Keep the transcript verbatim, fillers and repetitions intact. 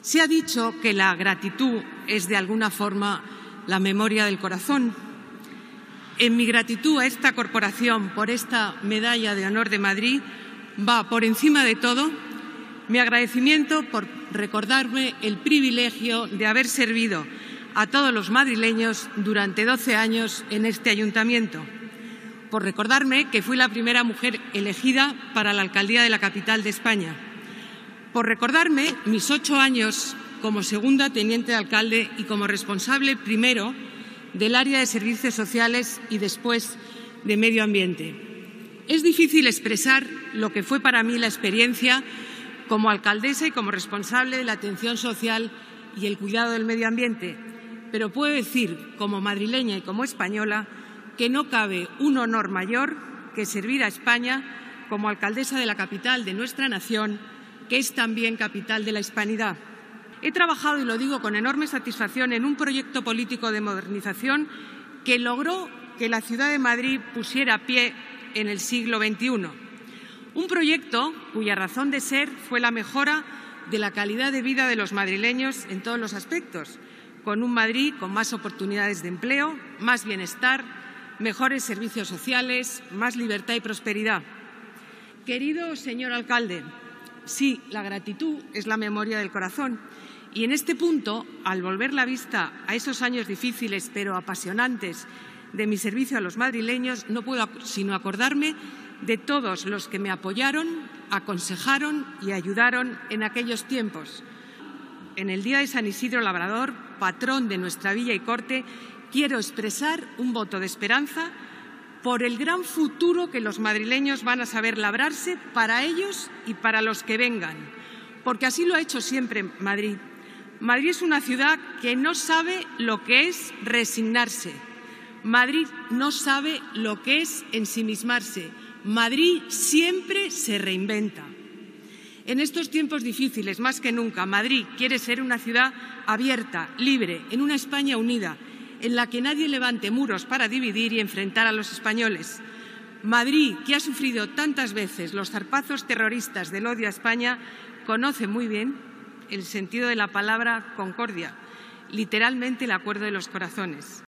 Se ha dicho que la gratitud es, de alguna forma, la memoria del corazón. En mi gratitud a esta corporación por esta Medalla de Honor de Madrid va, por encima de todo, mi agradecimiento por recordarme el privilegio de haber servido a todos los madrileños durante doce años en este ayuntamiento, por recordarme que fui la primera mujer elegida para la alcaldía de la capital de España, por recordarme mis ocho años como segunda teniente de alcalde y como responsable primero del área de servicios sociales y después de medio ambiente. Es difícil expresar lo que fue para mí la experiencia como alcaldesa y como responsable de la atención social y el cuidado del medio ambiente, pero puedo decir, como madrileña y como española, que no cabe un honor mayor que servir a España como alcaldesa de la capital de nuestra nación, que es también capital de la hispanidad. He trabajado, y lo digo con enorme satisfacción, en un proyecto político de modernización que logró que la ciudad de Madrid pusiera pie en el siglo veintiuno. Un proyecto cuya razón de ser fue la mejora de la calidad de vida de los madrileños en todos los aspectos, con un Madrid con más oportunidades de empleo, más bienestar, mejores servicios sociales, más libertad y prosperidad. Querido señor alcalde, sí, la gratitud es la memoria del corazón. Y en este punto, al volver la vista a esos años difíciles pero apasionantes de mi servicio a los madrileños, no puedo sino acordarme de todos los que me apoyaron, aconsejaron y ayudaron en aquellos tiempos. En el Día de San Isidro Labrador, patrón de nuestra villa y corte, quiero expresar un voto de esperanza por el gran futuro que los madrileños van a saber labrarse para ellos y para los que vengan, porque así lo ha hecho siempre Madrid. Madrid es una ciudad que no sabe lo que es resignarse. Madrid no sabe lo que es ensimismarse. Madrid siempre se reinventa. En estos tiempos difíciles, más que nunca, Madrid quiere ser una ciudad abierta, libre, en una España unida, en la que nadie levante muros para dividir y enfrentar a los españoles. Madrid, que ha sufrido tantas veces los zarpazos terroristas del odio a España, conoce muy bien el sentido de la palabra concordia, literalmente el acuerdo de los corazones.